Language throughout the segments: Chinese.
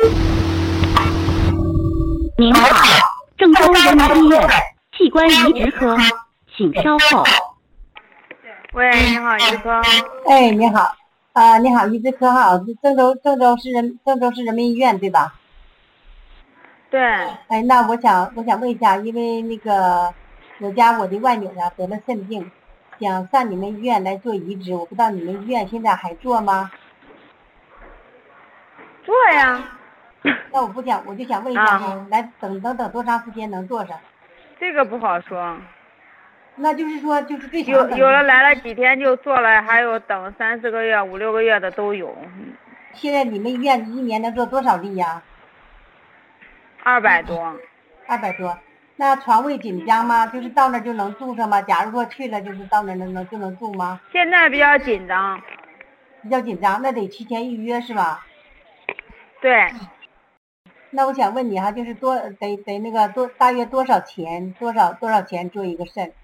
您好，郑州人民医院器官移植科，请稍后。 喂，你好，移植科。 哎，你好，你好，移植科哈，郑州市人民医院对吧？ 对。 哎，那我想问一下，因为那个我的外女啊得了肾病，想上你们医院来做移植，我不知道你们医院现在还做吗？ 做呀。 那我就想问一下哈，来等多长时间能做上？ 这个不好说。 那就是说，就是最长有的来了几天就做了，还有等3、4个月、5、6个月的都有。 现在你们医院一年能做多少例呀 ？200多。 200多。那床位紧张吗？就是到那就能住上吗？假如说去了，就是到那就能住吗？ 现在比较紧张。 比较紧张，那得提前预约是吧？ 对。 那我想问你哈，就是得那个大约多少钱？多少钱做一个肾？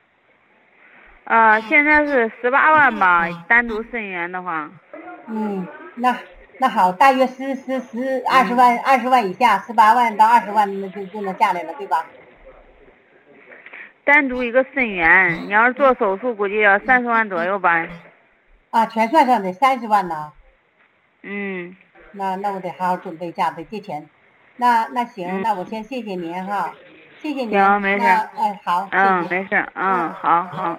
现在是18万吧，单独肾源的话。 那好，大约20万以下，18万到20万那就能下来了，对吧？ 单独一个肾源，你要是做手术，估计要30万左右吧。 全算上得30万呢。那我得好好准备一下，得借钱。那行，那我先谢谢您哈，谢谢您。 行，没事。 哎，好，谢谢。 没事，好。